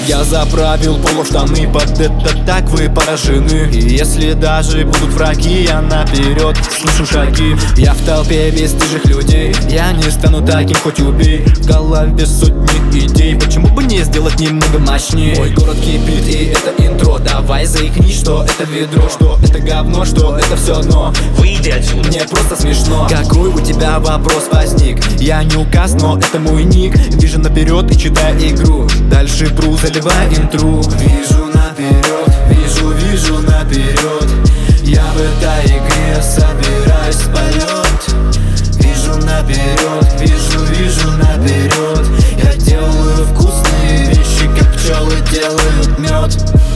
Я заправил полуштаны под это, так вы поражены. И если даже будут враги, я наперед слышу шаги. Я в толпе бесстыжих людей, я не стану таким, хоть убей. В голове сотни идей, почему бы не сделать немного мощнее? Мой город кипит, и это интро. Давай заикни, что это ведро, что это говно, что это все, но Выйди отсюда. мне просто смешно. Какой у тебя вопрос возник? Я не указ, но это мой ник. Вижу наперед и читаю игру. Дальше пру, заливай интру. Вижу наперед, вижу наперед. Я в этой игре собираюсь в полет. Вижу наперед, вижу наперед. Я делаю вкусные вещи, как пчелы делают мед.